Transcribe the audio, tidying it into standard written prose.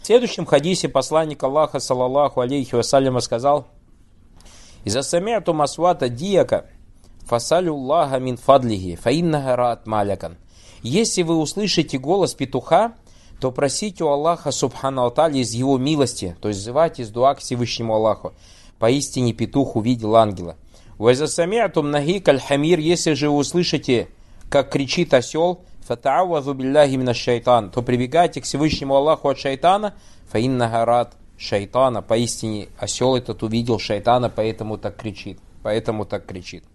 В следующем хадисе посланник Аллаха, саллаллаху алейхи вассаляма, сказал: «Иза сами'ту масвата дияка, фасалю Аллаха мин фадлихи, фаиннага раат малякан». Если вы услышите голос петуха, то просите у Аллаха субхану ва тааля из его милости, то есть взывайте с дуа к Всевышнему Аллаху. Поистине петух увидел ангела. «Вайза сами'тум нахик аль-хамир», если же вы услышите, как кричит осел, «фата'аввазу билляхи минаш шайтан», то прибегайте к Всевышнему Аллаху от шайтана, «фаиннага раат шайтана», поистине осел этот увидел шайтана, поэтому так кричит.